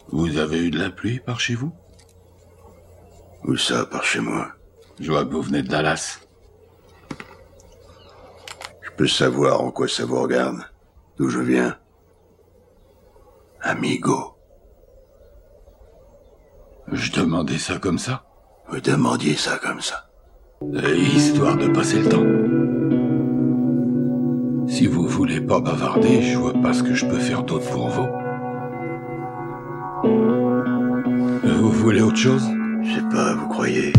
Vous avez eu de la pluie par chez vous? Où ça, par chez moi? Je vois que vous venez de Dallas. Je peux savoir en quoi ça vous regarde? D'où je viens? Amigo. Je demandais ça comme ça. Vous demandiez ça comme ça. Histoire de passer le temps. Si vous voulez pas bavarder, je vois pas ce que je peux faire d'autre pour vous. Vous voulez autre chose? Je sais pas, vous croyez?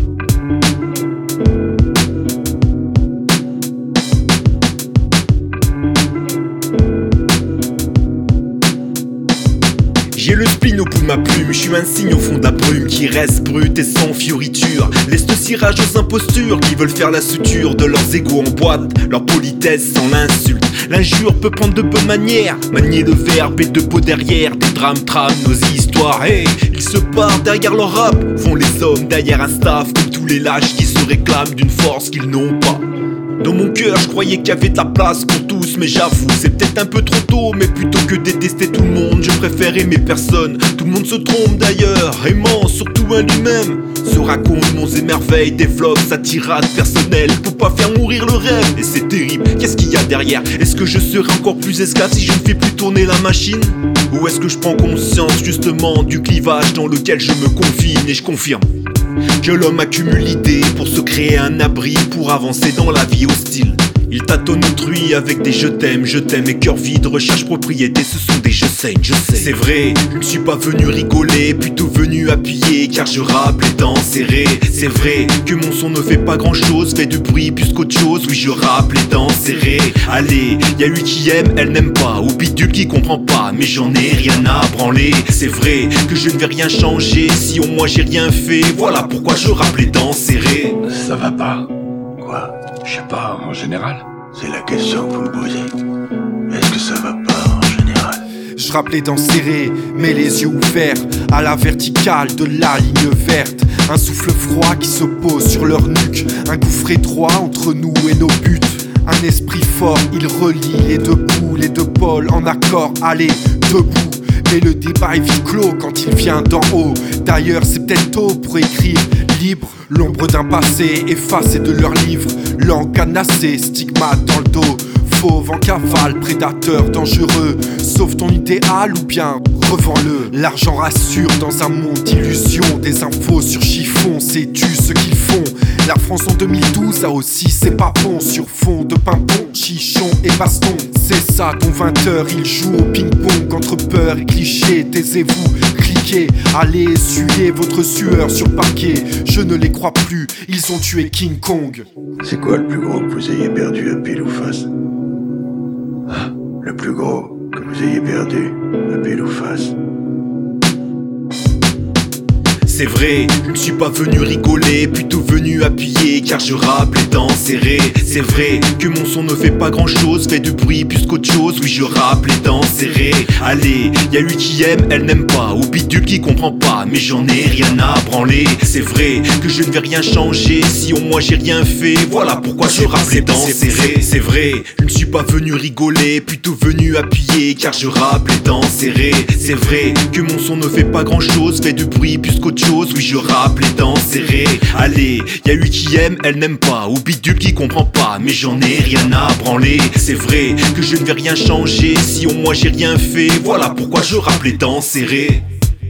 J'ai le spleen au bout de ma plume, je suis un signe au fond de la brume qui reste brute et sans fioriture. Laisse le cirage aux impostures qui veulent faire la suture de leurs égos en boîte, leur politesse sans l'insulte. L'injure peut prendre de bonnes manières, manier le verbe et de peau derrière. Des drames trament nos histoires, hey, ils se partent derrière leur rap, font les hommes derrière un staff comme tous les lâches qui se réclament d'une force qu'ils n'ont pas. Dans mon cœur, je croyais qu'il y avait de la place pour tous, mais j'avoue, c'est peut-être un peu trop tôt. Mais plutôt que détester tout le monde, je préfère aimer personne. Tout le monde se trompe d'ailleurs, aimant surtout un lui-même. Se raconte monts et merveilles, développe sa tirade personnelle pour pas faire mourir le rêve. Et c'est terrible, qu'est-ce qu'il y a derrière? Est-ce que je serai encore plus esclave si je ne fais plus tourner la machine? Ou est-ce que je prends conscience justement du clivage dans lequel je me confine? Et je confirme que l'homme accumule l'idée pour se créer un abri, pour avancer dans la vie hostile. Il tâtonne autrui avec des je t'aime et cœur vide, recherche propriété, ce sont des je sais. C'est vrai, je ne suis pas venu rigoler, plutôt venu appuyer, car je rappe les dents serrées. C'est vrai que mon son ne fait pas grand chose, fait du bruit plus qu'autre chose, oui je rappe les dents serrées. Allez, y'a lui qui aime, elle n'aime pas, ou bidule qui comprend pas, mais j'en ai rien à branler. C'est vrai que je ne vais rien changer, si au moins j'ai rien fait, voilà pourquoi je rappe les dents serrées. Ça va pas? Quoi? Je sais pas, en général. C'est la question que vous me posez. Est-ce que ça va pas en général? Je rappe les dents serrées, mais les yeux ouverts à la verticale de la ligne verte. Un souffle froid qui se pose sur leur nuque, un gouffre étroit entre nous et nos buts. Un esprit fort, il relie les deux bouts, les deux pôles en accord, allez, debout. Mais le débat est vite clos quand il vient d'en haut. D'ailleurs c'est peut-être tôt pour écrire libre. L'ombre d'un passé effacé de leurs livres. Langue canassée, stigmate dans le dos. Fauve en cavale, prédateur dangereux. Sauve ton idéal ou bien revends-le. L'argent rassure dans un monde d'illusions. Des infos sur chiffon, sais-tu ce qu'ils font? La France en 2012 a aussi ses papons sur fond de pimpon, chichon et baston. C'est ça ton 20h, il joue au ping-pong entre peur et cliché. Taisez-vous, cliquez, allez essuyer votre sueur sur parquet. Je ne les crois plus, ils ont tué King Kong. C'est quoi le plus gros que vous ayez perdu à pile ou face? Hein? Le plus gros que vous ayez perdu à pile ou face? C'est vrai, je ne suis pas venu rigoler, plutôt venu appuyer, car je rappe les dents serrées. C'est vrai que mon son ne fait pas grand chose, fait du bruit plus qu'autre chose, oui je rappe les dents serrées. Allez, y'a lui qui aime, elle n'aime pas, ou bidule qui comprend pas, mais j'en ai rien à branler. C'est vrai que je ne vais rien changer, si au moins j'ai rien fait, voilà pourquoi je rappe les dents serrées. C'est vrai, je ne suis pas venu rigoler, plutôt venu appuyer, car je rappe les dents serrées. C'est vrai que mon son ne fait pas grand chose, fait du bruit plus qu'autre chose, oui je rappe les dents serrées. Allez, y'a lui qui aime, elle n'aime pas, ou bidule qui comprend pas, mais j'en ai rien à branler. C'est vrai que je ne vais rien changer, si au moins j'ai rien fait, voilà pourquoi je rappe les dents serrées.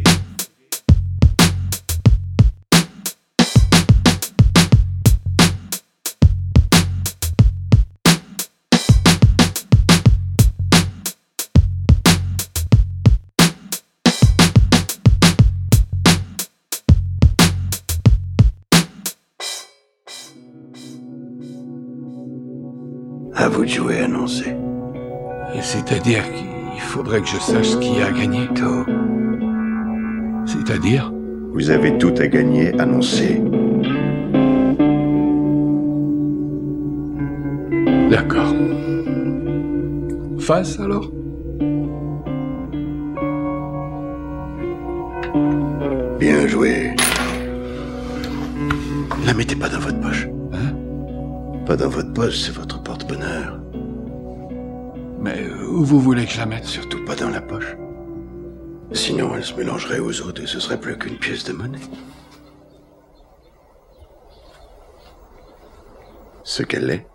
À vous de jouer, annoncé. Et c'est-à-dire qu'il faudrait que je sache qui a gagné. Tout. C'est-à-dire? Vous avez tout à gagner, annoncé. D'accord. Face alors? Bien joué. Ne la mettez pas dans votre poche. Hein? Pas dans votre poche, c'est votre porte-bonheur. Mais où vous voulez que je la mette? Surtout pas dans la poche. Sinon, elle se mélangerait aux autres et ce serait plus qu'une pièce de monnaie. Ce qu'elle est,